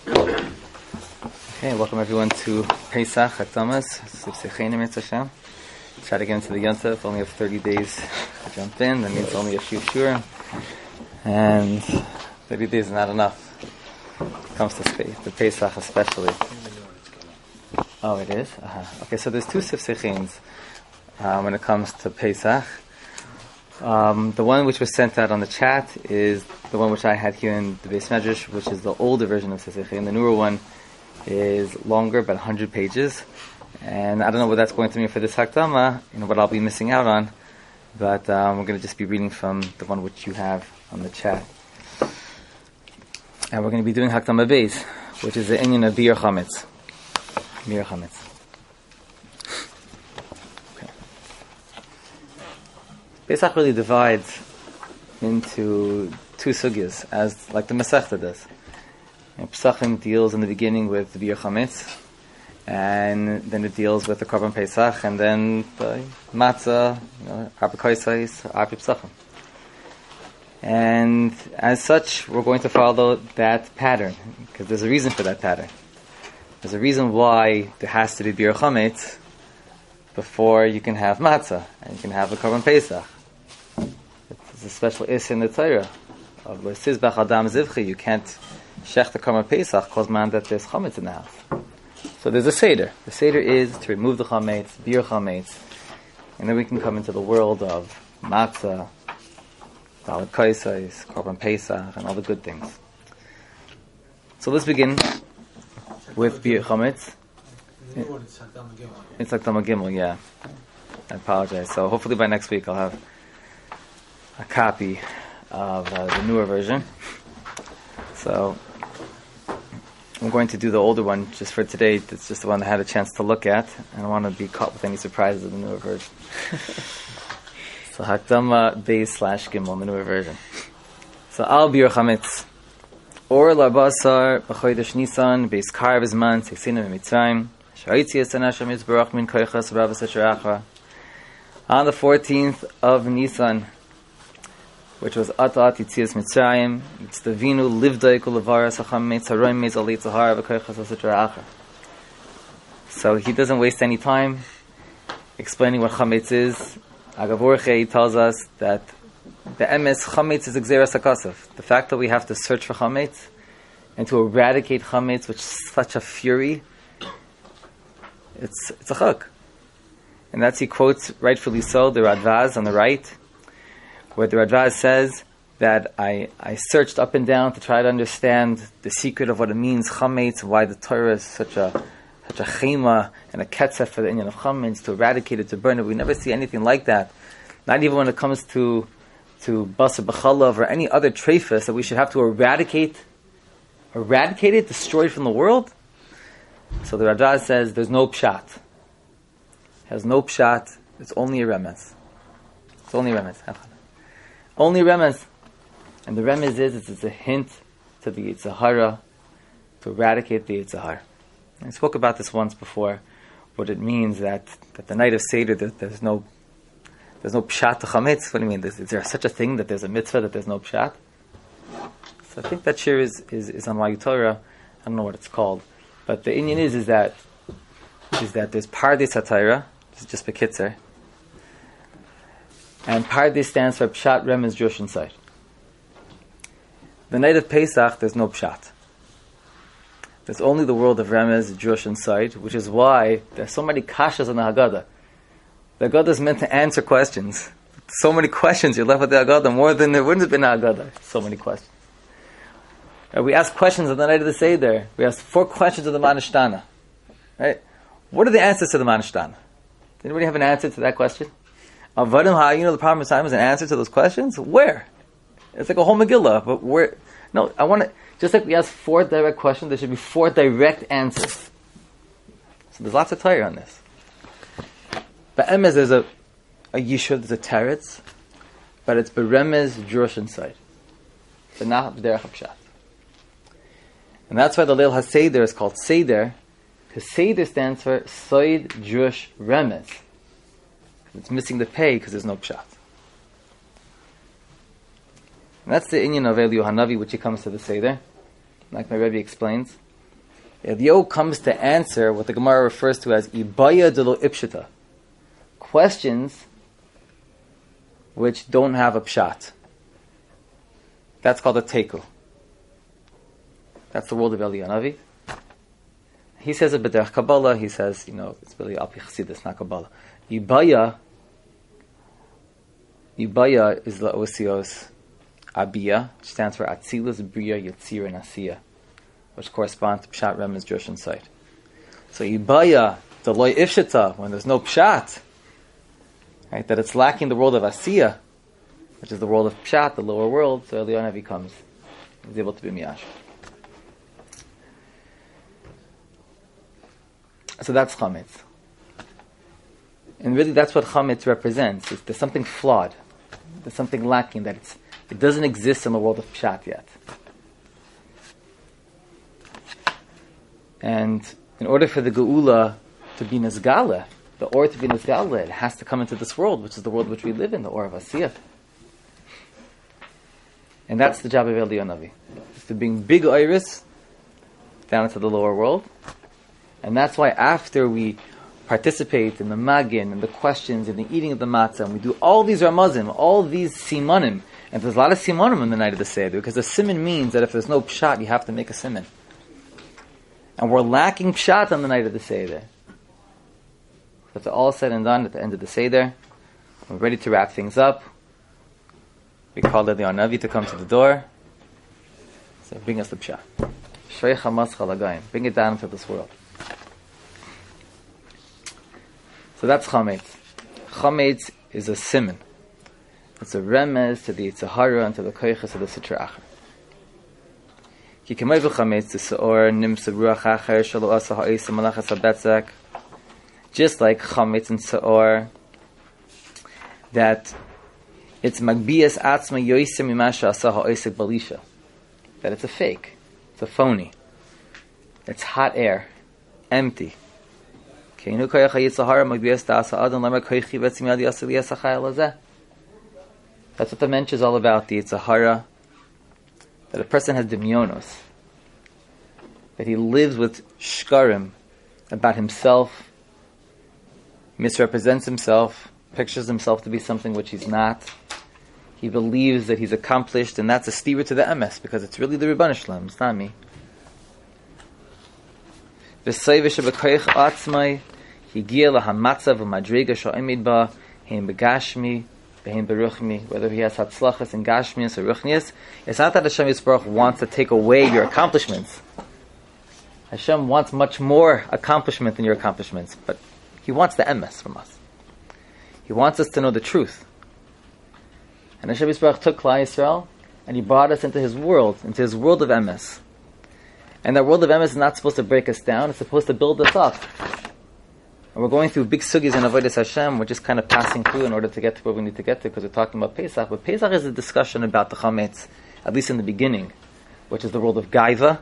Okay, welcome everyone to Pesach Hakdamas. Try to get into the Yontif. Only have 30 days to jump in. That means only a few shurim, and 30 days is not enough. When it comes to the Pesach especially. Oh, it is? Okay, so there's two Sifsechins when it comes to Pesach. The one which was sent out on the chat is the one which I had here in the Beis Medrash, which is the older version of Sifsechin. The newer one is longer, about 100 pages. And I don't know what that's going to mean for this Hakdama, what I'll be missing out on. But we're going to just be reading from the one which you have on the chat. And we're going to be doing Hakdama Beis, which is the Inyan of Biur Chametz. Biur Chametz. Okay. Pesach really divides into two sugyas, as like the Masechta does. Pesachim deals in the beginning with the Biur Chametz, and then it deals with the Korban Pesach, and then the Matzah, Arba Kaisais, Arba Pesachim. And as such, we're going to follow that pattern, because there's a reason for that pattern. There's a reason why there has to be Biur Chametz before you can have Matzah, and you can have the Korban Pesach. It's a special is in the Torah of L'sizbach Adam Zivchi. You can't shech the Korban Pesach cause man that there's chametz in the house. So there's a seder. The seder is to remove the chametz, biur chametz, and then we can come into the world of matzah, dalet kaisais, Korban Pesach, and all the good things. So let's begin with biur chametz. It's Hakdama Gimel, yeah. I apologize. So hopefully by next week I'll have a copy of the newer version. So I'm going to do the older one just for today. It's just the one I had a chance to look at. I don't want to be caught with any surprises of the newer version. So Hakdama Beis / Gimel, the newer version. So Al Biur Chametz. Or Labasar B'chodesh Nisan Beis Kar B'zman Tzeitzina B'Mitzrayim Sha'itzi Yisrael Hashem Yisbarach Min Koichas Rabas Asher. On the 14th of Nisan, which was Atat Yitzias Mitzrayim, Yitztavinu Livdai Kulavaras Hachametz Haroim Mez Alei Tzahar V'Koichas Asher. So he doesn't waste any time explaining what Chametz is. Agavorche, he tells us that the emes Chametz is Gzeras HaKasav. The fact that we have to search for Chametz and to eradicate Chametz with such a fury, it's a chuk. And that's, he quotes, rightfully so, the Radvaz on the right, where the Radvaz says that I searched up and down to try to understand the secret of what it means, Chametz, why the Torah is such a chema and a ketzef for the inyan of Chametz, to eradicate it, to burn it. We never see anything like that. Not even when it comes to Basar B'chalav or any other treifas that we should have to eradicate it, destroy it from the world. So the Radvaz says there's no pshat. It has no pshat. It's only a remez. It's only a remez. Only remez. And the remez is it's a hint to the Yetzer Hara, to eradicate the Yetzer Hara. I spoke about this once before, what it means that the night of Seder, there's no pshat to chametz. What do you mean? Is there such a thing that there's a mitzvah that there's no pshat? So I think that shir is on Mayu Torah. I don't know what it's called. But the inyan is that there's Pardes HaTorah, just bekitzer, and Pardes stands for Pshat, Remez, Drush, Insight. The night of Pesach, there's no Pshat. There's only the world of Remez, Drush, Insight, which is why there's so many kashas on the Haggadah. The Haggadah is meant to answer questions. So many questions, you're left with the Haggadah, more than there wouldn't have been a Haggadah. So many questions. We ask questions on the night of the Seder. We ask 4 questions of the Manishtana. Right? What are the answers to the Manishtana? Does anybody have an answer to that question? Avadim ha'ayinu, the problem is an answer to those questions? Where? It's like a whole Megillah, but where? No, I want to, just like we ask 4 direct questions, there should be 4 direct answers. So there's lots of Torah on this. But Emez, there's a Yishuv, there's a Teretz, but it's Beremez, Drush, Insight. But not B'derech HaPshat. And that's why the Leil HaSeder is called Seder, because Seder stands for Soid, Drush, Remez. It's missing the pay because there's no pshat. And that's the inyan of Eliyahu Hanavi, which he comes to the Seder, like my Rebbe explains. Eliyahu comes to answer what the Gemara refers to as ibaya de lo ipshita, questions which don't have a pshat. That's called a teku. That's the world of Eliyahu Navi. He says it b'derech Kabbalah. He says, it's really Alpi Chassidus, not Kabbalah. Ibaya is the osios Abiyah, which stands for Atzilus, Bria, Yetzir, and Asiya, which correspond to Pshat, Remez, Drush, and Sight. So Ibaya, the loy ifshita, when there's no Pshat, right, that it's lacking the world of Asiya, which is the world of Pshat, the lower world, so Eliyahu Navi comes. He's able to be Miyash. So that's Chametz. And really that's what Chametz represents. There's something flawed. There's something lacking, that it doesn't exist in the world of Pshat yet. And in order for the Geula to be Nizgala, the Or to be Nizgala, it has to come into this world, which is the world which we live in, the Or of Asiyah. And that's the job of Eliyahu Navi. It's to bring big Iris down into the lower world. And that's why after we participate in the Magin, and the questions, and the eating of the matzah, and we do all these Ramazim, all these Simanim, and there's a lot of Simanim in the night of the Seder, because the Siman means that if there's no Pshat, you have to make a Siman. And we're lacking Pshat on the night of the Seder. So it's all said and done at the end of the Seder. We're ready to wrap things up. We call Eliyahu Navi to come to the door. So bring us the Pshat. Shrei Chamas Chalagayim. Bring it down into this world. So that's Chametz. Chametz is a siman. It's a remez to the Yitzhahara and to the Koiches of the Sitra Acher. Ki kemay v'chametz to se'or nimsa ruach acher shalo asa ha'isa malachas ha'betzak. Just like Chametz and se'or, that it's magbiyas atzma yoiser mimasha asa ha'isa balisha. That it's a fake. It's a phony. It's hot air. Empty. That's what the mensch is all about, the Yitzhahara, that a person has demyonos, that he lives with shkarim about himself, misrepresents himself, pictures himself to be something which he's not. He believes that he's accomplished, and that's a steer to the emes, because it's really the Rebbeinu Shalom, it's not me. Whether he has hatzlachas and gashmias or ruchnias, it's not that Hashem Yisbarach wants to take away your accomplishments. Hashem wants much more accomplishment than your accomplishments, but He wants the emes from us. He wants us to know the truth. And Hashem Yisbarach took Klal Yisrael and He brought us into His world of emes. And that world of emes is not supposed to break us down; it's supposed to build us up. And we're going through big sugis in Avodas Hashem. We're just kind of passing through in order to get to where we need to get to, because we're talking about Pesach. But Pesach is a discussion about the Chametz, at least in the beginning, which is the world of Gaiva.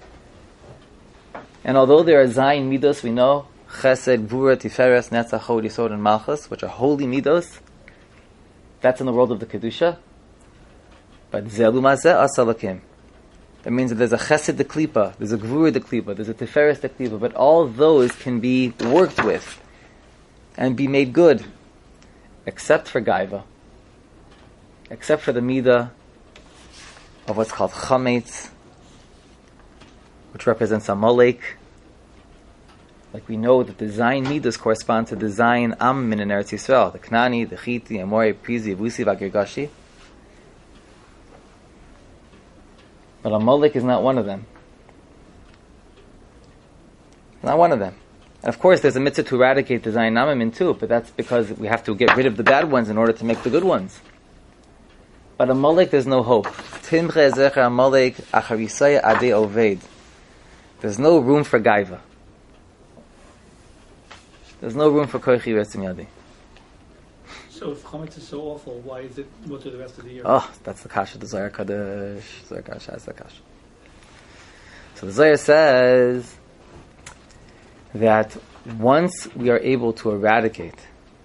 And although there are Zayin Midos, we know, Chesed, Gvura, Tiferes, Netzach, Hod, Yisod, and Malchus, which are holy Midos. That's in the world of the Kedusha. But Zelu Mazeh Asalakim. That means that there's a Chesed de Klipa, there's a Gvura de Klipa, there's a Tiferes de Klipa, but all those can be worked with and be made good, except for Gaiva, except for the Midah of what's called Chametz, which represents Amalek. Like we know that the Zayin Midas correspond to the Zayin Am in Eretz Yisrael, the Knani, the Chiti, Amori, Prizi, Avusi, Vagirgashi. But Amalek is not one of them. Not one of them. And of course, there's a mitzvah to eradicate the Zayin Amim too, but that's because we have to get rid of the bad ones in order to make the good ones. But Amalek, there's no hope. Timche Zecher Amalek Acharisaya Ade Oved. There's no room for Gaiva. There's no room for Koichi Retzim Yadi. So if Chametz is so awful, why is it mutter the rest of the year? Oh, that's the kasha, the Zohar Kadosh. Zohar Kasha, that's the kasha. So the Zohar says that once we are able to eradicate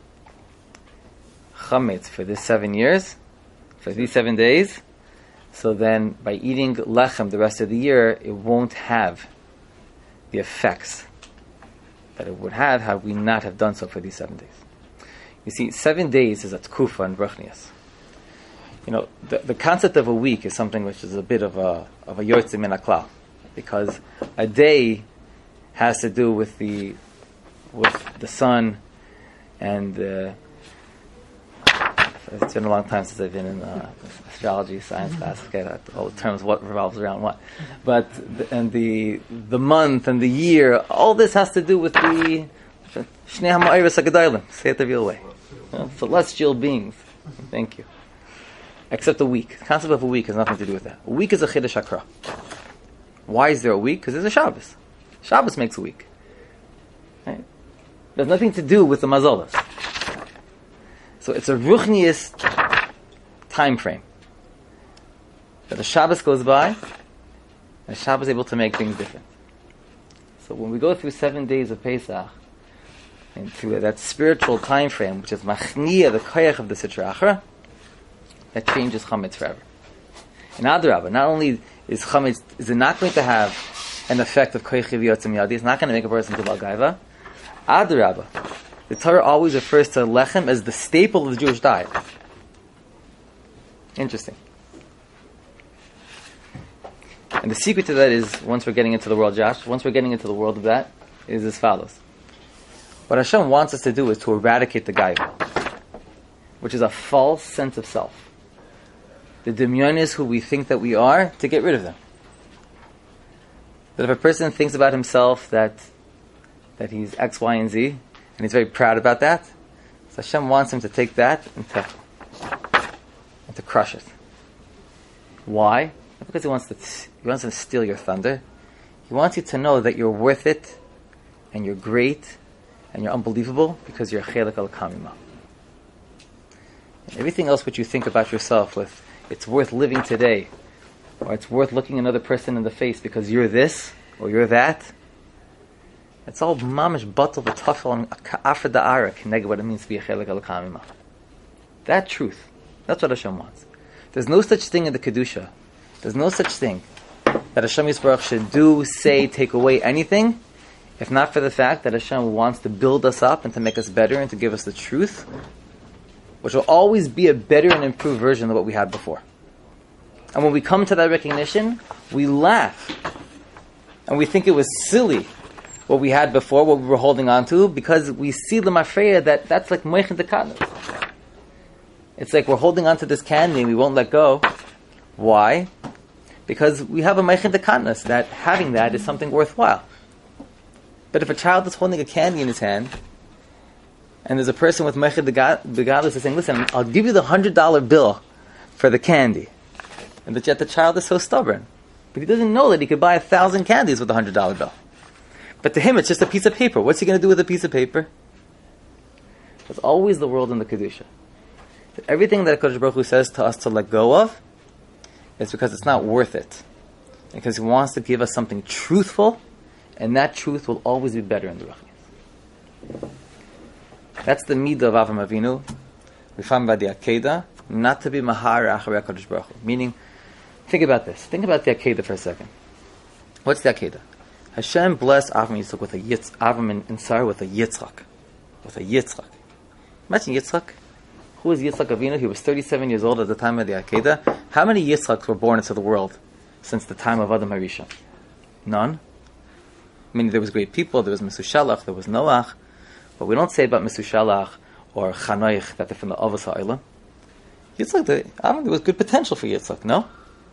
Chametz for this 7 years, for these 7 days, so then by eating lechem the rest of the year, it won't have the effects that it would have had we not have done so for these 7 days. You see, 7 days is a tkufa in Bruchnias. The concept of a week is something which is a bit of a yotze min haklal, because a day has to do with the sun, and it's been a long time since I've been in astrology, science class. Okay, all the terms, what revolves around what, but the month and the year, all this has to do with the Shnei HaMa'aros HaGedolim. Say it the real way, celestial beings. Thank you. Except a week. The concept of a week has nothing to do with that. A week is a Chiddush Hakra. Why is there a week? Because there's a Shabbos. Shabbos makes a week. Right? It has nothing to do with the mazolas. So it's a ruchnius time frame. That a Shabbos goes by, and Shabbos is able to make things different. So when we go through 7 days of Pesach, and through that spiritual time frame, which is machniya, the koyach of the Sitra Achra, that changes chametz forever. And Adrabah, not only is chametz is it not going to have an effect of koyach v'yotzim yadi, it's not going to make a person to balgaiva. Adrabah, the Torah always refers to lechem as the staple of the Jewish diet. Interesting. And the secret to that is, once we're getting into the world, Josh, once we're getting into the world of that, is as follows. What Hashem wants us to do is to eradicate the gaiva, which is a false sense of self. The demyon is who we think that we are, to get rid of them. That if a person thinks about himself that he's X, Y, and Z, and he's very proud about that, so Hashem wants him to take that and to crush it. Why? Not because he wants to steal your thunder. He wants you to know that you're worth it, and you're great, and you're unbelievable, because you're chelik al kamima. Everything else which you think about yourself with, it's worth living today, or it's worth looking another person in the face because you're this, or you're that, it's all mamish batal v'tafel and after da'ara connected what it means to be a chelik al kamima. That truth, that's what Hashem wants. There's no such thing in the Kedusha. There's no such thing that Hashem Yisbarach should do, say, take away anything, if not for the fact that Hashem wants to build us up and to make us better and to give us the truth, which will always be a better and improved version of what we had before. And when we come to that recognition, we laugh. And we think it was silly what we had before, what we were holding on to, because we see the mafreya that's like moichin dekatnus. It's like we're holding on to this candy and we won't let go. Why? Because we have a moichin dekatnus, that having that is something worthwhile. But if a child is holding a candy in his hand, and there's a person with moichin dekatnus saying, listen, I'll give you the $100 bill for the candy. And yet the child is so stubborn. But he doesn't know that he could buy 1,000 candies with a $100 bill. But to him, it's just a piece of paper. What's he going to do with a piece of paper? It's always the world in the Kedusha. That everything that HaKadosh Baruch Hu says to us to let go of is because it's not worth it. Because He wants to give us something truthful, and that truth will always be better in the Ruchnias. That's the midah of Avram Avinu. We find by the Akedah, not to be mahar acharei HaKadosh Baruch Hu. Meaning, think about this. Think about the Akedah for a second. What's the Akedah? Hashem blessed Avram Yitzchak with Avram and Sarah with a Yitzchak. With a Yitzchak. Imagine Yitzchak. Who was Yitzchak Avinu? He was 37 years old at the time of the Akedah. How many Yitzchaks were born into the world since the time of Adam HaRishon? None. I mean, there was great people. There was Mesushalach. There was Noach. But we don't say about Mesushalach or Chanoich that they're from the Avos HaOlam. Yitzchak, there was good potential for Yitzchak, no?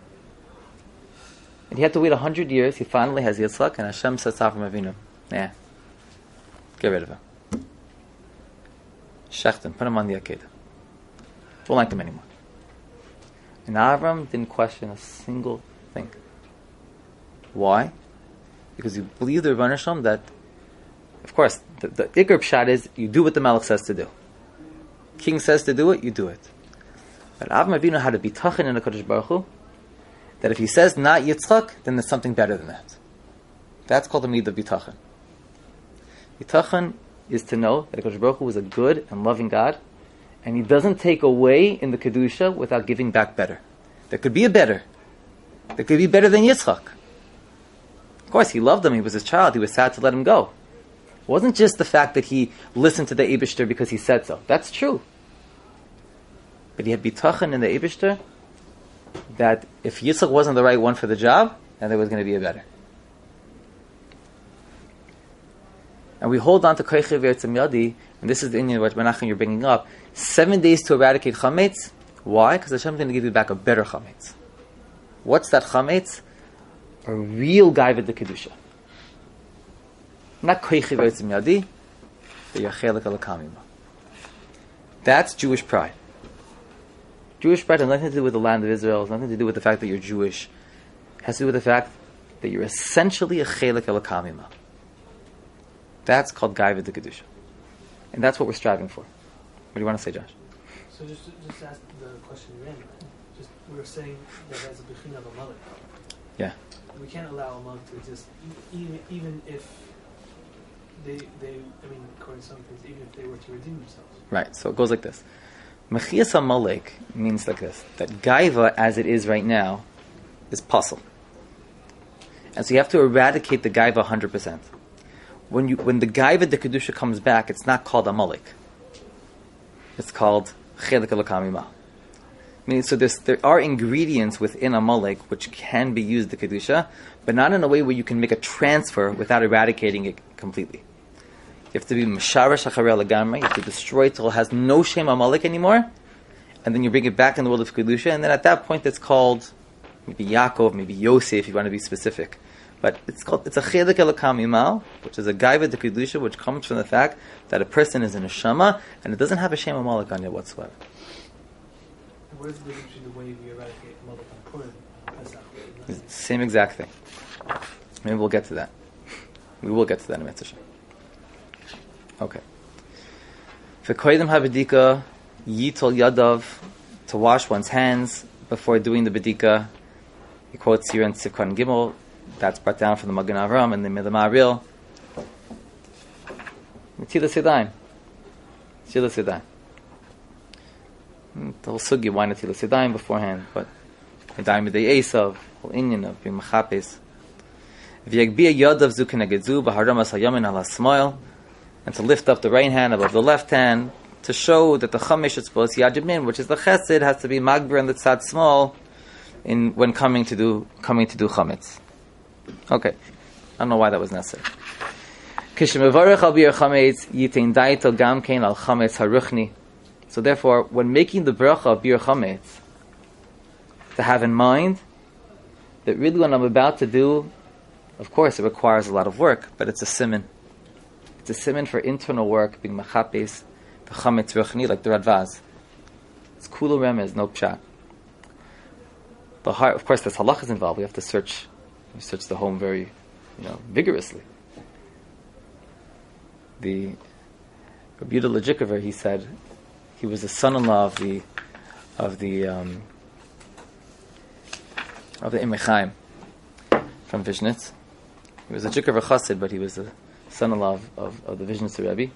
And he had to wait 100 years. He finally has Yitzchak, and Hashem says to Avram Avinu, "Yeah, get rid of him. Shecht him, put him on the Akedah. Don't like him anymore." And Avram didn't question a single thing. Why? Because he believed the Rebbeinu Shalom that, of course, the Iker Pshat is you do what the Malach says to do. King says to do it, you do it. But Avram Avinu had to be tachin in the Kodesh Baruch Hu, that if he says not Yitzchak, then there's something better than that. That's called the midah of bitachon. Bitachon is to know that HaKadosh Baruch Hu is a good and loving God, and He doesn't take away in the Kedusha without giving back better. There could be a better. There could be better than Yitzchak. Of course, he loved him. He was his child. He was sad to let him go. It wasn't just the fact that he listened to the Eibishter because he said so. That's true. But he had bitachon in the Eibishter that if Yitzchak wasn't the right one for the job, then there was going to be a better. And we hold on to Koiche V'Eretzim Yadi, and this is the Indian what Menachem you're bringing up, 7 days to eradicate chametz. Why? Because Hashem is going to give you back a better chametz. What's that chametz? A real gaiva de kedusha. Not Koiche V'Eretzim Yadi, but Yachelek Alakamima. That's Jewish pride. Jewish pride has nothing to do with the land of Israel. It has nothing to do with the fact that you're Jewish. It has to do with the fact that you're essentially a Chelek Alakamima. That's called Gaiva de Kedusha. And that's what we're striving for. What do you want to say, Josh? So just ask the question again. Just we were saying that as a Bechin of a mother. Yeah. We can't allow a mother to exist, even if they, according to some things, even if they were to redeem themselves. Right, so it goes like this. Mechias HaMalek means like this, that Gaiva, as it is right now, is puzzle. And so you have to eradicate the Gaiva 100%. When the Gaiva de Kedusha comes back, it's not called Amalek. It's called Chelek Alakamima. Meaning, so there are ingredients within Amalek which can be used to Kedusha, but not in a way where you can make a transfer without eradicating it completely. You have to be Masharash Acharei Lagamrei. You have to destroy it till it has no Shem Amalek anymore, and then you bring it back in the world of Kedusha, and then at that point it's called maybe Yaakov, maybe Yosef, if you want to be specific. But it's a Chelek Alakamima, which is a Gaiva de Kedusha, which comes from the fact that a person is in a Shema, and it doesn't have a Shem Amalek on it whatsoever. What is the difference between the way we eradicate Amalek and Purim and Pesach? It's the same exact thing. Maybe we'll get to that. We will get to that in Mitzvah. Okay. For Koydem HaBedika, Yitol Yadav, to wash one's hands before doing the Bedika. He quotes here in Sivkon Gimel, that's brought down from the Magen Avram and the Maharil. Netilas Yadayim. Netilas Yadayim. The whole sugi, why Netilas Yadayim beforehand, but Yadayim B'dei Esav, whole Inyan of being Machapes. V'yagbiyah Yadav zu keneged b'haramas hayamin ala smoil, and to lift up the right hand above the left hand, to show that the chamesh etzbos yad yamin, which is the chesed, has to be magber and the tzad small when coming to do chametz. Okay, I don't know why that was necessary. Kishemevarech al bir chametz yitain daito gam kein al chametz haruchni. So therefore, when making the bracha of bir chametz, to have in mind that really what I'm about to do, of course, it requires a lot of work, but it's a siman. It's a siman for internal work, being machapes, the chametz ruchni, like the Radvaz. It's kulu remez, no pshat. The heart, of course, there's halachas involved. We have to search the home very, vigorously. The Rabbi Yehuda Lejikover, he said, he was the son-in-law of the Imrei Chaim from Vishnitz. He was a Jikover Chassid, but he was the son-in-law of the Vishnitz Rebbe,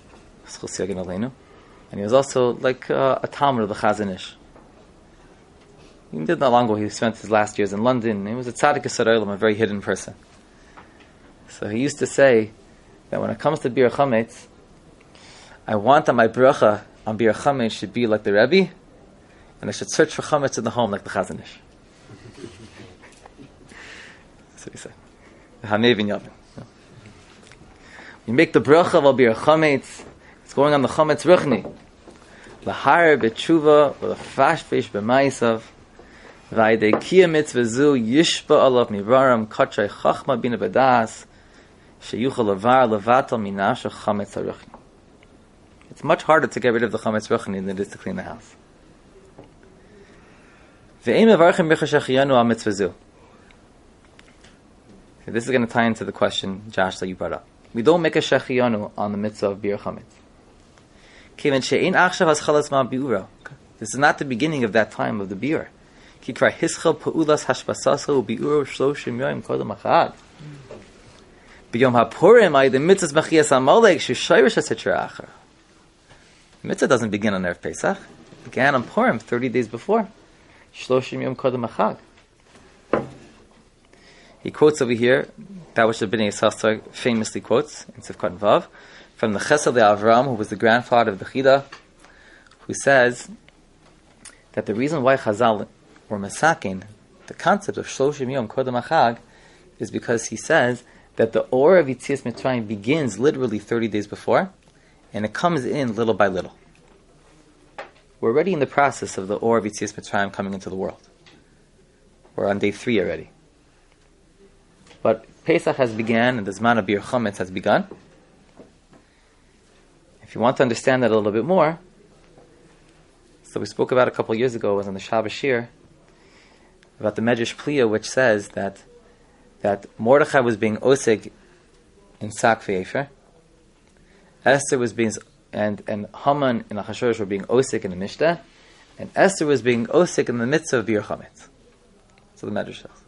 and he was also like a Talmud of the Chazon Ish. He did not long ago. He spent his last years in London. He was a tzaddik yesod olam, a very hidden person. So he used to say that when it comes to bir chametz, I want that my bracha on bir chametz should be like the Rebbe, and I should search for chametz in the home like the Chazon Ish. That's what he said. Hanevin Yavin. You make the bracha of bir chametz. It's going on the chametz ruchni. Lahar b'tshuva v'lafashpesh b'maisav. V'ayde kiyah mitzvah zu yishba alav mivaram kachay chachma bina b'das sheyuchal lavar levatal minasha chametz haruchni. It's much harder to get rid of the chametz ruchni than it is to clean the house. Ve'im mevarchim b'chashachiyanu al mitzvah zu. This is going to tie into the question, Josh, that you brought up. We don't make a shechiyanu on the mitzvah of bir chametz. Kiven she'ein achshav haschalas ma biura. This is not the beginning of that time of the biur. Kikra hischel pa'ulas hashbasaso biur shloshim yoyim kodem achad. B'yom hapurim ay the mitzvah mechias amalek sheshayrish hasitra achar. The mitzvah doesn't begin on Erev Pesach. It began on Purim 30 days before. Shloshim yom kodem achad. He quotes over here that which the Bnei Yissaschar famously quotes in Sivkot Vav, from the Chesed Avram, who was the grandfather of the Chida, who says that the reason why Chazal were masakin the concept of Shloshim Yom Kodem HaChag is because he says that the Or of Yitzias Mitzrayim begins literally 30 days before, and it comes in little by little. We're already in the process of the Or of Yitzias Mitzrayim coming into the world. We're on day 3 already. But Pesach has begun, and the Zman of Bir Chometz has begun. If you want to understand that a little bit more, so we spoke about a couple of years ago, it was on the Shabbos Shir, about the Medrash Pliya, which says that Mordechai was being osig in Sak V'Efer, Esther was being, and Haman and Achashverosh were being osig in the Mishnah, and Esther was being osig in the mitzvah of Bir Chometz. So the Medrash says.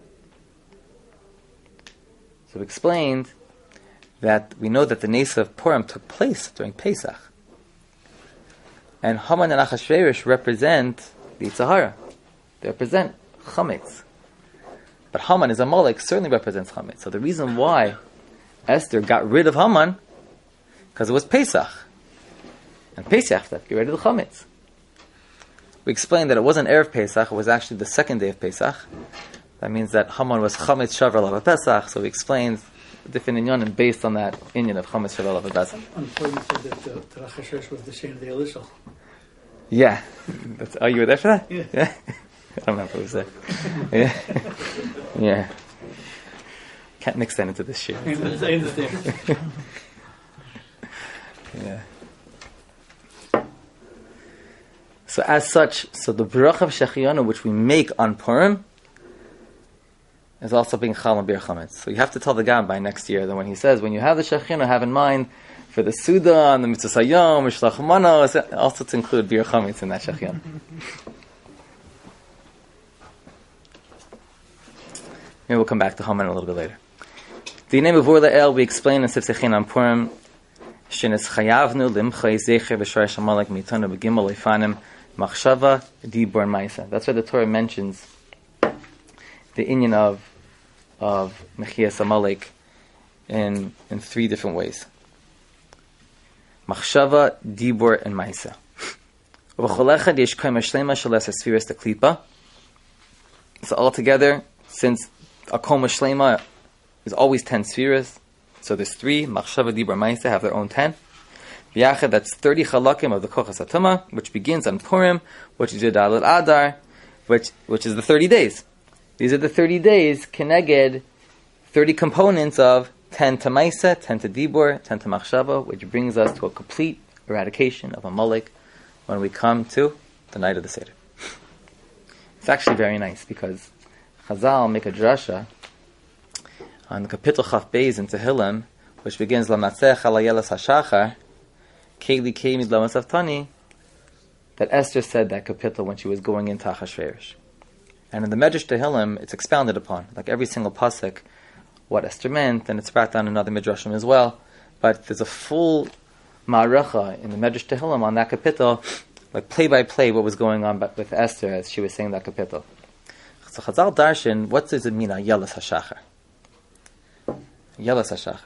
So we explained that we know that the Nesa of Purim took place during Pesach. And Haman and Achashverosh represent the Yetzer Hara. They represent Chametz. But Haman is a Molech, certainly represents Chametz. So the reason why Esther got rid of Haman, because it was Pesach. And Pesach, that get rid of the Chametz. We explained that it wasn't Erev Pesach, it was actually the second day of Pesach. That means that Haman was Chametz Shavar Lava Pesach, so we explained the different inyanim based on that inyan of Chametz Shavar Lava Pesach. Unfortunately, you said that Achashverosh was the Shem of the Elishal. Yeah. Oh, you were there for that? Yeah. I don't know if it was there. Yeah. Yeah. Can't mix that into this shit. I understand. Yeah. So as such, the Baruch of Shechianu, which we make on Purim, is also being Chal and Bir Chametz. So you have to tell the Gam by next year that when he says, when you have the Shechianu, have in mind for the Suda and the Mitzvah Sayom, Mishlach Manos, also to include Bir Chametz in that Shechianu. Maybe we'll come back to Haman a little bit later. The name of Vorla El, we explain in Sifsechin on Purim, Shenes Chayavnu Limchay Zecher B'Shar Shamalek Mitanu B'Gimel Leifanim Machshava Dibur Maisa. That's why the Torah mentions the inyan of Mechias Amalek in 3 different ways. Machshava, Dibur, and Maisa. So altogether, since a Koma Shlema is always 10 spheres, so there's 3, Machshava, Dibur, Maisa have their own 10. B'yachad, that's 30 chalakim of the Kochas HaTumah, which begins on Purim, which is Yud Al Adar, which is the 30 days. These are the 30 days, Keneged, 30 components of 10 to Maisa, 10 to Dibur, 10 to Machshava, which brings us to a complete eradication of Amalek when we come to the night of the Seder. It's actually very nice because Chazal make a drasha on the Kapitel Chaf Beis in Tehillim, which begins Lamatzech Alayelas HaShachar, Keli Kemid Lamasaftani, that Esther said that Kapitel when she was going into Achashverosh. And in the Medrash Tehillim, it's expounded upon, like every single pasuk, what Esther meant, and it's brought down in other Midrashim as well. But there's a full ma'aracha in the Medrash Tehillim on that kapitel, like play by play what was going on with Esther as she was saying that kapitel. So Chazal Darshan, what does it mean, Ayelas HaShachar? Ayelas HaShachar.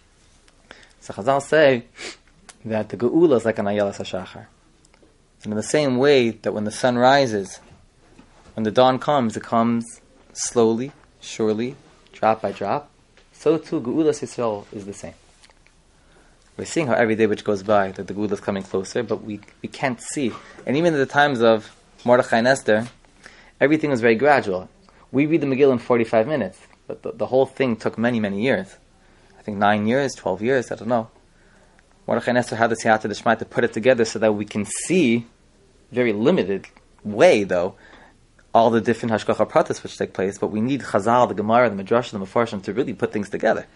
So Chazal say that the Geula is like an Ayelas HaShachar. And in the same way that when the sun rises, when the dawn comes, it comes slowly, surely, drop by drop. So too, Geulas Yisrael is the same. We're seeing how every day which goes by that the Geulah is coming closer, but we can't see. And even in the times of Mordechai and Esther, everything was very gradual. We read the Megillah in 45 minutes, but the whole thing took many, many years. I think 9 years, 12 years, I don't know. Mordechai and Esther had the Siyata D'Shmai to put it together so that we can see, very limited way though, all the different hashgacha pratis which take place, but we need Chazal, the Gemara, the Midrash, the Mefarshim to really put things together.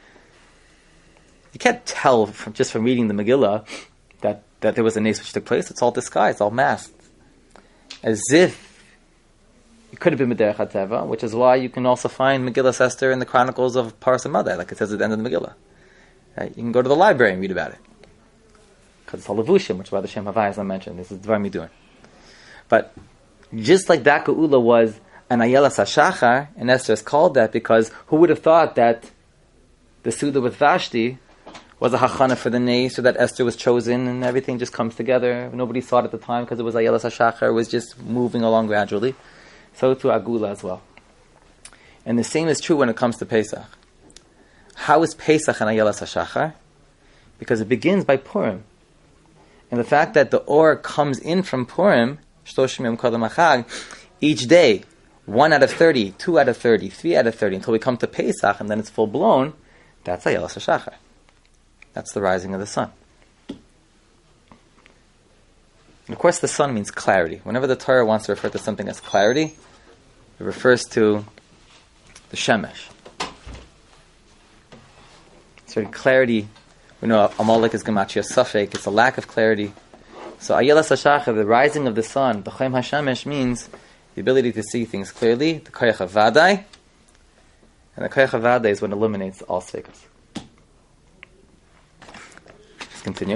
You can't tell from reading the Megillah that there was a nace which took place. It's all disguised, all masked. As if it could have been Mederech HaTeva, which is why you can also find Megillah Esther in the Chronicles of Paras Madai, like it says at the end of the Megillah. You can go to the library and read about it. Because it's all Levushim, which by the Shem Havai, as I mentioned, this is Dvar Midun. But just like that Geula was an Ayelas HaShachar, and Esther is called that because who would have thought that the Suda with Vashti was a hachana for the Nei, so that Esther was chosen, and everything just comes together. Nobody saw it at the time because it was Ayelas HaShachar. It was just moving along gradually. So to Agula as well. And the same is true when it comes to Pesach. How is Pesach and Ayelas HaShachar? Because it begins by Purim. And the fact that the Or comes in from Purim, Shloshim Yom Kodem HaChag, each day, 1 out of 30, 2 out of 30, 3 out of 30, until we come to Pesach, and then it's full blown, that's Ayelas HaShachar. That's the rising of the sun. And of course, the sun means clarity. Whenever the Torah wants to refer to something as clarity, it refers to the Shemesh. So clarity, we know Amalek is Gematria Safek, it's a lack of clarity. So Ayelas HaShachar, the rising of the sun, the Chaim HaShemesh, means the ability to see things clearly, the Koyach HaVadai, and the Koyach HaVadai is what eliminates all Sfekas. Continue.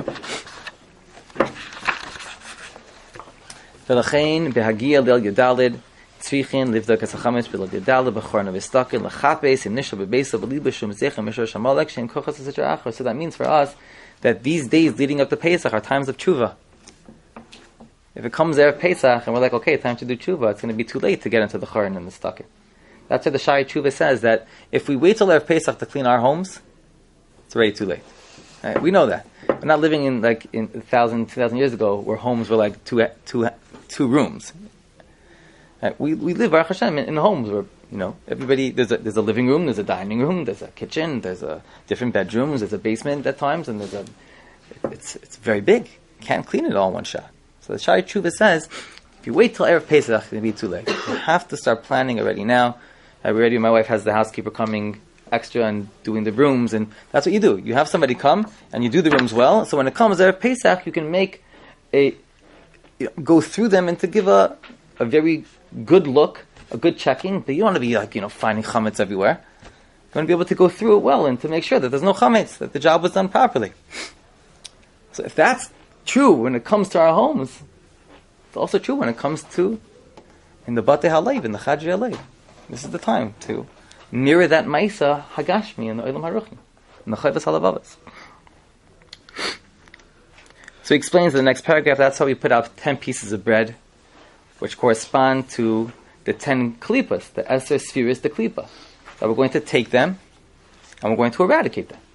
V'lachein behagia leil yudalid tzrichin livdok esachametz b'leil yudalid b'chorna v'stakin l'chapes im nishal b'beisa b'liba shum zechem mishor shamalek shem kochas v'sitra achar. So that means for us that these days leading up to Pesach are times of tshuva. If it comes there Pesach and we're like, okay, time to do tshuva, it's going to be too late to get into the chorn and the stakin. That's why the Shari Tshuva says that if we wait till Erev Pesach to clean our homes, it's already too late. Right? We know that. We're not living in 2,000 years ago where homes were like two rooms. Right? We live, Baruch Hashem, in homes where, everybody, there's a living room, there's a dining room, there's a kitchen, there's a different bedrooms, there's a basement at times, and it's very big. You can't clean it all in one shot. So the Shari Tshuva says, if you wait till Erev Pesach, it's going to be too late. You have to start planning already now. My wife has the housekeeper coming extra and doing the rooms, and that's what you do. You have somebody come and you do the rooms well, so when it comes Erev Pesach, you can go through them and to give a very good look, a good checking, but you don't want to be finding chametz everywhere. You want to be able to go through it well and to make sure that there's no chametz, that the job was done properly. So if that's true when it comes to our homes, it's also true when it comes to in the Batei Haleiv, in the Chadri Haleiv. This is the time to mirror that Maisa Hagashmi in the Olam Haruchim, in the Chayvas Halavavas. So he explains in the next paragraph, that's how we put out 10 pieces of bread, which correspond to the 10 klipas, the Esther spheres, the klipa. That we're going to take them, and we're going to eradicate them.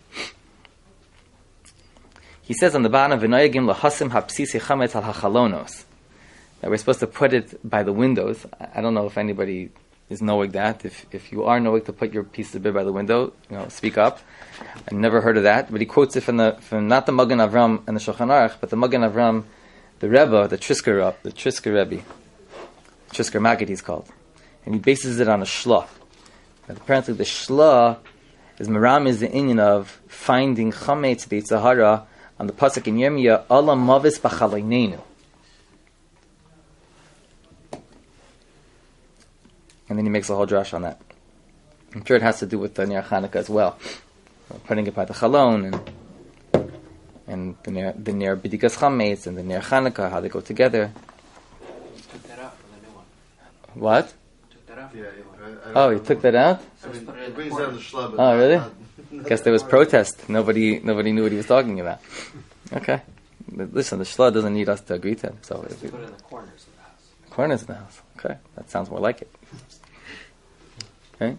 He says on the bottom, V'noyagim lahasim hapsisi chametz al hachalonos, that we're supposed to put it by the windows. I don't know if anybody is knowing that. If you are knowing to put your piece of bread by the window, speak up. I've never heard of that. But he quotes it from not the Magen Avram and the Shulchan Aruch, but the Magen Avram, the Rebbe, the Trisker Rebbe, Trisker Maggid he's called. And he bases it on a shlah. And apparently the shlah is the inyan of finding chametz b'Yitzhahara on the pasuk in Yirmiyah, Allah mavis b'chalaynenu. And then he makes a whole drush on that. I'm sure it has to do with the Ner Chanukah as well. Putting it by the Chalon and the Ner B'dikas Chametz and the Ner Chanukah, how they go together. Took that out from the new one. What? Took that out. Oh, he took that out? It brings down the shlub. Oh, really? Guess there was protest. Nobody knew what he was talking about. Okay. Listen, the shlah doesn't need us to agree to it. So Let's put it in the corners of the house. Corners of the house. Okay. That sounds more like it. Okay.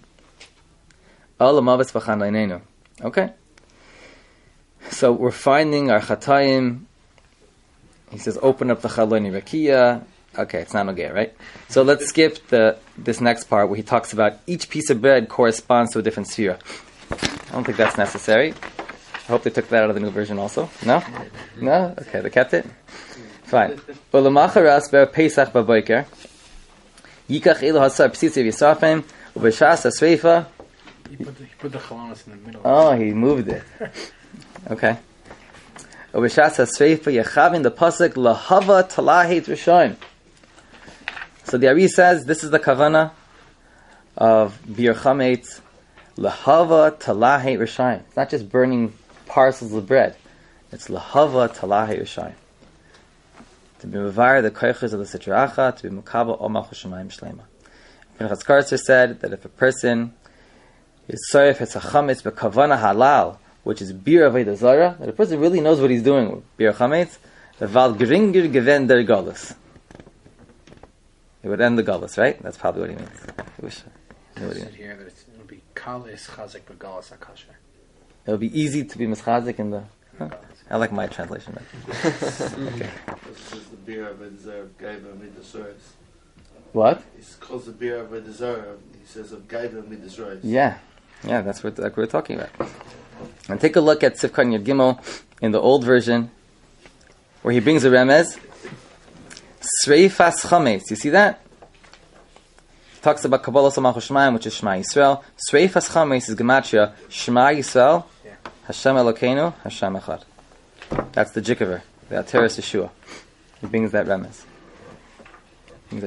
Okay. So we're finding our chatayim. He says, open up the chaloni rakia. Okay, it's not okay, right? So let's skip this next part where he talks about each piece of bread corresponds to a different sphere. I don't think that's necessary. I hope they took that out of the new version also. No? No? Okay, they kept it? Fine. Ulamacharas ber Pesach baboiker. Yikach elu hasar psitziv yisafim. Ubeshas asreifa. He put the chalanos in the middle. Oh, he moved it. Okay. Ubeshas asreifa yechavin the pasuk lahava talahet rishon. So the Ari says this is the kavana of bir chametz lahava talahet rishon. It's not just burning parcels of bread. It's lahava talahet rishon. To be mevar the koiches of the sitra acha, to be mukabel omach shemayim shlema. Pinchas Karzer said that if a person It's soref, it's a chametz b'kavana halal, which is bir avodah zara, that a person really knows what he's doing with bir chametz, the val gringer gewen der galus. It would end the galus, right? That's probably what he means. I wish I knew what he meant. Here that it'll be kal is chazik b'galas akasher. It'll be easy to be mischazik in the... Huh? I like my translation. This is the beer of the Zara gave him the source. What? He calls the beer of the Zara. He says of gave him the source. Yeah, that's what we're talking about. And take a look at Sifkan Yud Gimel in the old version, where he brings a remez. Sreifas chametz. You see that? He talks about Kabbalah Samach Shemaim, which is Shema Yisrael. Sreifas chametz is gematria Shema Yisrael, Hashem Elokeinu, Hashem Echad. That's the Jikaver, the Ateres Yeshua. He brings that remez. And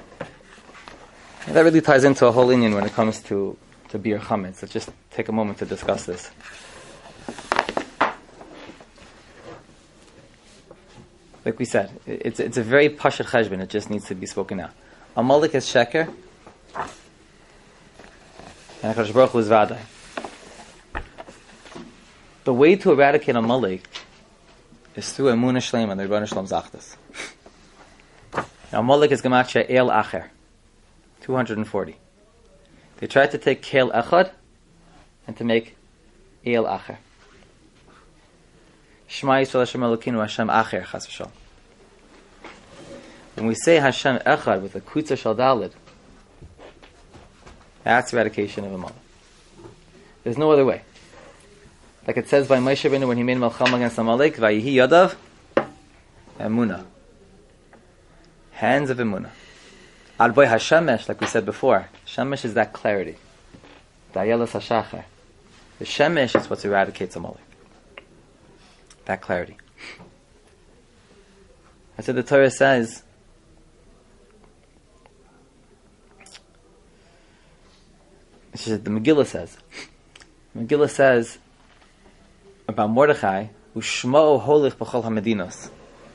that really ties into a whole Indian when it comes to Bir Chametz. Let's just take a moment to discuss this. Like we said, it's a very pashat cheshbon. It just needs to be spoken out. Amalek is sheker, and HaKadosh Baruch Hu is vadai. The way to eradicate Amalek is through Emunah Shleima and the Rebbeinu Shalom Zachdus. Amalek is gematria El Acher, 240. They tried to take Kel Echad and to make El Acher. Shema Yisrael Hashem Elokeinu Hashem Acher Chas v'Shalom. When we say Hashem Echad with a Kutza Shal Daled, that's eradication of Amalek. There's no other way. Like it says by Moshe Rabbeinu when he made Melchama against Amalek, Vayihi Yadav Emunah. Hands of Emunah. Alboy Hashemesh, like we said before, Shemesh is that clarity. Dayelas HaShachar. The Shemesh is what eradicates Amalek. That clarity. I said the Torah says, the Megillah says about Mordechai, Ushma'o holich b'chol ha-medinos,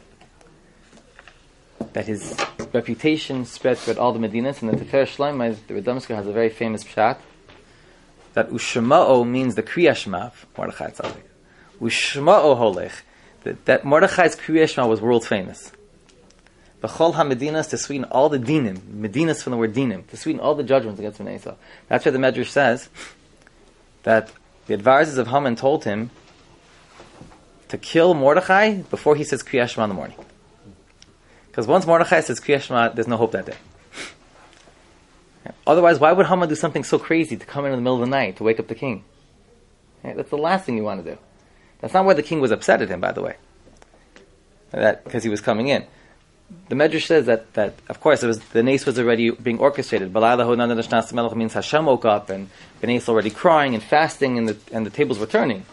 that his reputation spread throughout all the Medinas, and the Tefer Shlomo, the Radomsker, has a very famous pshat, that Ushma'o means the Kriya Shema of Mordechai Tzadik. Ushma'o holich, that Mordechai's Kriya Shema was world famous. B'chol ha-medinas, to sweeten all the dinim, medinas from the word dinim, to sweeten all the judgments against Bnei Yisrael. That's why the Medrash says that the advisors of Haman told him to kill Mordechai before he says Kriya Shema in the morning. Because once Mordechai says Kriya Shema, there's no hope that day. Otherwise, why would Haman do something so crazy to come in the middle of the night to wake up the king? That's the last thing you want to do. That's not why the king was upset at him, by the way. Because he was coming in. The Medrash says that of course the nace was already being orchestrated. Means Hashem woke up and Bnei Yisrael already crying and fasting and the tables were turning.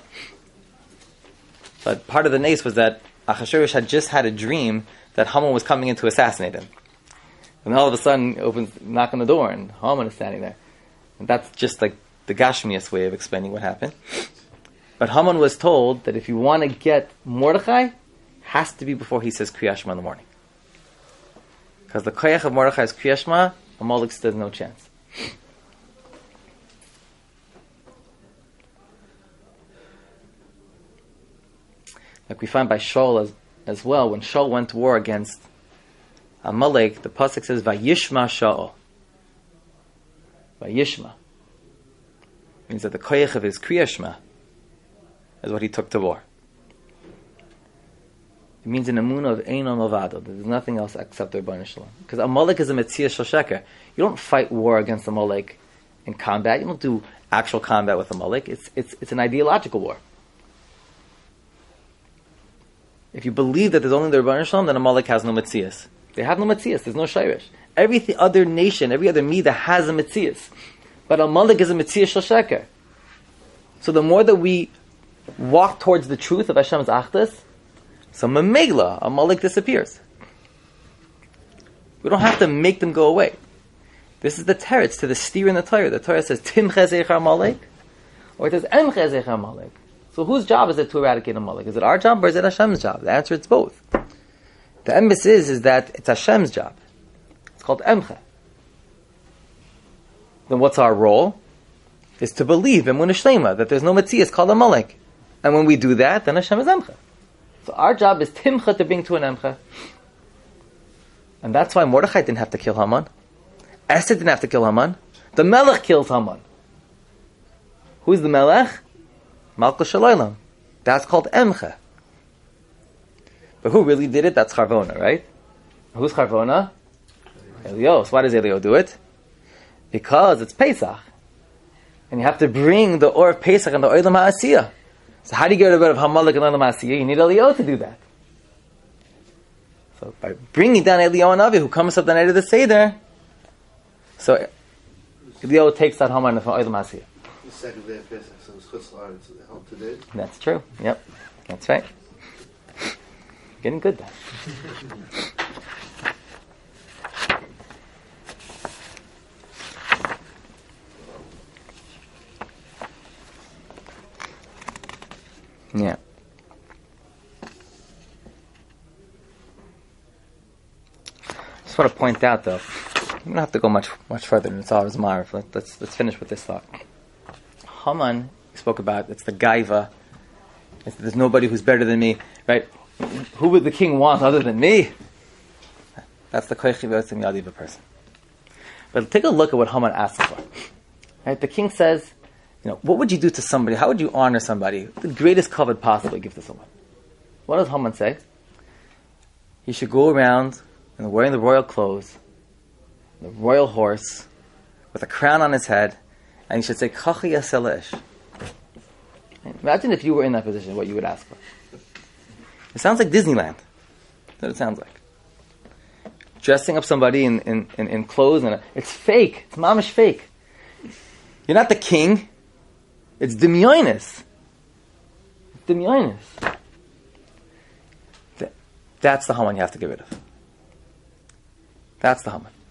But part of the nace was that Achashverosh had just had a dream that Haman was coming in to assassinate him. And all of a sudden knock on the door and Haman is standing there. And that's just like the Gashmias way of explaining what happened. But Haman was told that if you want to get Mordechai, has to be before he says Kriya Shema in the morning. Because the koyach of Mordechai is Kriya Shema, Amalek still has no chance. Like we find by Shaul as well, when Shaul went to war against Amalek, the pasuk says Vayishma Shaul. Vayishma means that the koyach of his Kriya Shema is what he took to war. It means an emunah of Ein Olavado. There's nothing else except the Rebbeinu Shalom. Because Amalek is a Metzias Shel Sheker. You don't fight war against Amalek in combat. You don't do actual combat with Amalek. It's an ideological war. If you believe that there's only the Rebbeinu Shalom, then Amalek has no Metzias. They have no Metzias. There's no Shirish. Every other nation, every other Midah has a Metzias. But Amalek is a Metzias Shel Sheker. So the more that we walk towards the truth of Hashem's Achdus, so Mamela, Amalek disappears. We don't have to make them go away. This is the teretz to the steer in the Torah. The Torah says, Tim Chezecha Amalek, or it says, Em Chezecha Amalek. So whose job is it to eradicate Amalek? Is it our job or is it Hashem's job? The answer is both. The emphasis is that it's Hashem's job. It's called Emcha. Then what's our role? is to believe in Emunah Shlema, that there's no Metzias called Amalek. And when we do that, then Hashem is Emcha. So our job is Timcha to bring to an Emcha. And that's why Mordechai didn't have to kill Haman. Esther didn't have to kill Haman. The Melech kills Haman. Who's the Melech? Malka Shalaylam. That's called Emcha. But who really did it? That's Charvona, right? Who's Charvona? Elio. So why does Elio do it? Because it's Pesach. And you have to bring the Or of Pesach and the Olam HaAsiyah. So how do you get rid of Hamalek and Olam HaAsiyah? You need Elio to do that. So by bringing down Elio and Avi, who comes up the night of the Seder, so Elio takes that Haman from Olam HaAsiyah. The second day of Pesach, so it's Chutz La'aretz, so they help today. That's true. Yep. That's right. Getting good then. Yeah. Just want to point out, though, you don't have to go much further than it's always Marv. Let's finish with this thought. Haman spoke about, it's the Gaiva. There's nobody who's better than me, right? Who would the king want other than me? That's the Koichi V'Yotzim Yadi of a person. But take a look at what Haman asks for. Right? The king says, what would you do to somebody? How would you honor somebody? The greatest kavod possible give to someone. What does Haman say? He should go around and wearing the royal clothes, the royal horse, with a crown on his head, and he should say, Kachi Yasel Ish. Imagine if you were in that position, what you would ask for. It sounds like Disneyland. That's what it sounds like. Dressing up somebody in clothes, and it's fake. It's mamish fake. You're not the king. It's Demyonis. That's the Haman you have to get rid of. That's the Haman.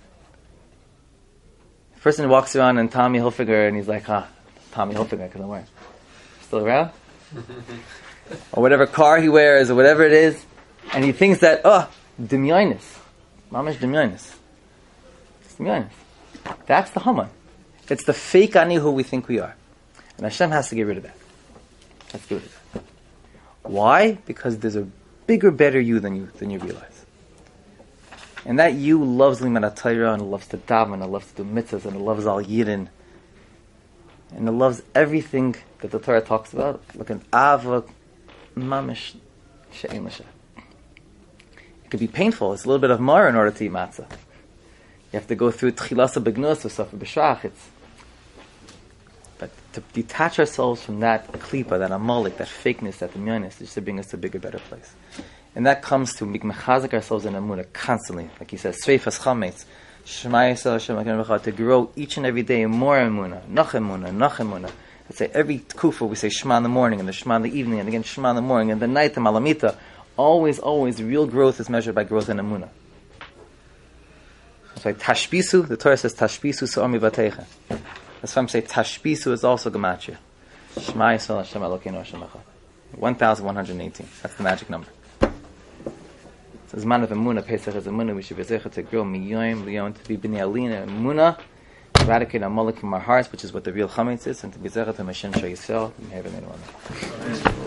The person who walks around in Tommy Hilfiger and he's like, Tommy Hilfiger, because I'm wearing. Still around? Or whatever car he wears, or whatever it is, and he thinks that, Demyonis. Mamish Demyonis. It's Demyonis. That's the Haman. It's the fake ani who we think we are. And Hashem has to get rid of that. Let's get rid of that. Why? Because there's a bigger, better you than you realize. And that you loves Limud Torah, and loves to daven, and loves to do mitzvahs, and it loves Al Yidin, and it loves everything that the Torah talks about. Look at Ava Mamish She'en L'Shem. It could be painful. It's a little bit of mar in order to eat matzah. You have to go through Tchilasa Begnus or Sofer B'Shach. But to detach ourselves from that klipa, that amalek, that fakeness, that demyonis, just to bring us to a bigger, better place. And that comes to mechazik ourselves in Emunah constantly. Like he says, Sveifas Chametz, Shema Yisrael Hashem HaKen V'chad, to grow each and every day more Emunah, Noch Emunah. Let's say every kufa we say Shema in the morning, and the Shema in the evening, and again Shema in the morning, and the night the Malamita. Always, real growth is measured by growth in Emunah. That's why Tashbisu, the Torah says Tashbisu So'ami V'teicha. That's why I'm saying Tashbisu is also Gematria. Shema Yisrael Hashem Elokeinu Hashem Echad. 1,118. That's the magic number. So Zman of Emunah, Pesach is Emunah, we should be zeichet to grow miyoyim, liyon, to be b'nei alina, Emunah, eradicate amalek from our hearts, which is what the real chametz is, and to be zeichet to Hashem Shai Yisrael,